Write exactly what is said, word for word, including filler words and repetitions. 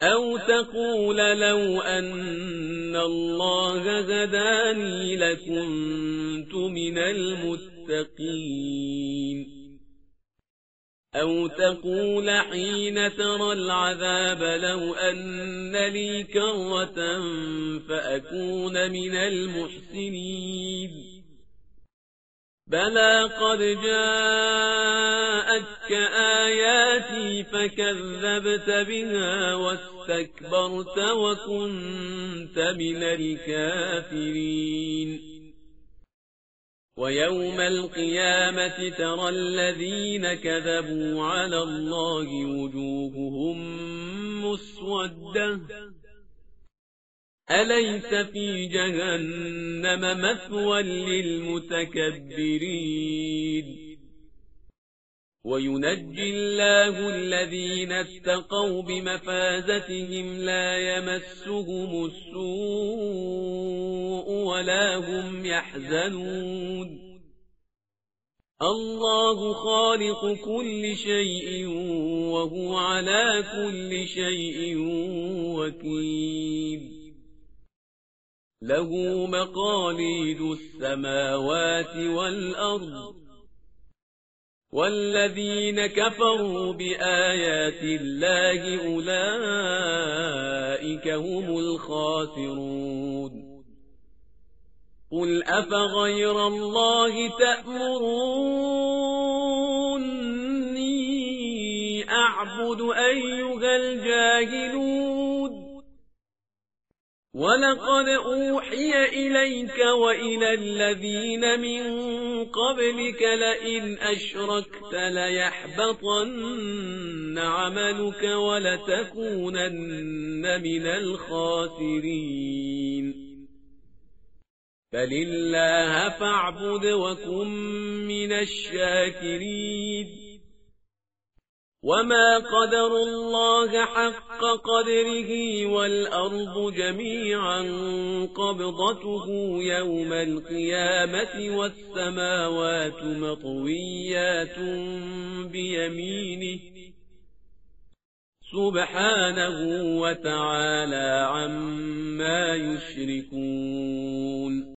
أو تقول لو أن الله هداني لكنت من المتقين. أو تقول حين ترى العذاب لو أن لي كرة فأكون من المحسنين. بلى قد جاءتك آياتي فكذبت بها واستكبرت وكنت من الكافرين. ويوم القيامة ترى الذين كذبوا على الله وجوههم مسودة أليس في جهنم مثوى للمتكبرين. وينجي الله الذين اتقوا بمفازتهم لا يمسهم السوء ولا هم يحزنون. الله خالق كل شيء وهو على كل شيء وكيل. له مقاليد السماوات والأرض والذين كفروا بآيات الله أولئك هم الخاسرون. قل أفغير الله تأمروني أعبد أيها الجاهلون. ولقد أوحي إليك وإلى الذين من قبلك لئن أشركت ليحبطن عملك ولتكونن من الخاسرين. فلله فاعبد وكن من الشاكرين. وما قدر الله حق قدره والأرض جميعا قبضته يوم القيامة والسماوات مطويات بيمينه سبحانه وتعالى عما يشركون.